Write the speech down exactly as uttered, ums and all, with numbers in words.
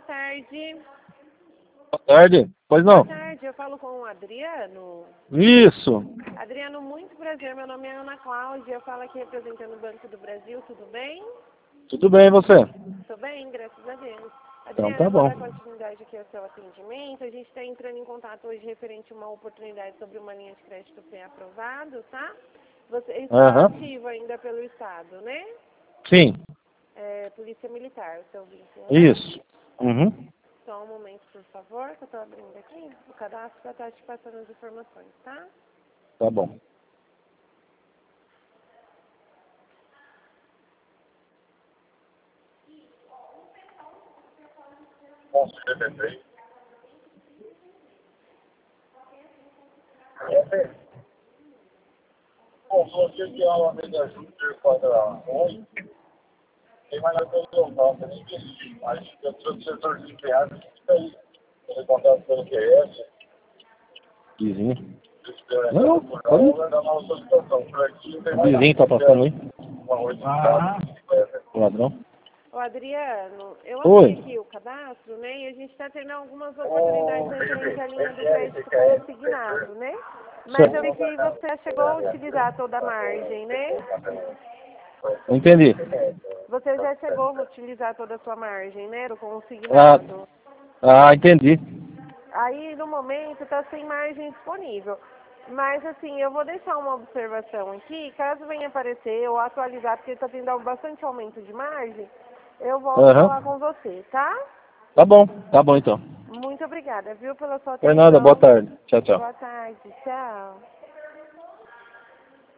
tarde. Boa tarde. Pois não? Boa tarde, eu falo com o Adriano. Isso. Adriano, muito prazer. Meu nome é Ana Cláudia. Eu falo aqui representando o Banco do Brasil. Tudo bem? Tudo bem, e você? Tudo bem, graças a Deus. Então Adriano, tá eu vou bom. dar continuidade aqui ao seu atendimento. A gente está entrando em contato hoje referente a uma oportunidade sobre uma linha de crédito pré-aprovado, tá? Você está Aham. ativo ainda pelo Estado, né? Sim. É, Polícia Militar, o seu vínculo, né? Isso. Uhum. Só um momento, por favor, que eu estou abrindo aqui o cadastro para estar te passando as informações, tá? Tá bom. Bom, você que é uma amiga Júnior para hoje, tem mais nada pelo não, tem nem investir, mas eu sou do setor de crianças, fica aí. Você contato pelo Q S, Vizinho. esperando Não, por pode não, ir. vai dar uma outra situação. Por aqui tem O mais vizinho tá passando aí. uma oito de O ladrão. Ô, Adriano, eu Oi. abri aqui o cadastro, né? E a gente está tendo algumas oportunidades referente à linha do crédito consignado, né? Mas eu vi que você chegou a utilizar toda a margem, né? Não entendi. Você já chegou a utilizar toda a sua margem, né? Do Ah, consignado. ah, entendi. Aí, no momento, está sem margem disponível. Mas, assim, eu vou deixar uma observação aqui. Caso venha aparecer ou atualizar, porque está tendo bastante aumento de margem, eu volto a falar Aham. com você, tá? Tá bom. Tá bom então. Muito obrigada, viu, pela sua Por nada, boa atenção. tarde. Tchau, tchau. Boa tarde. Tchau.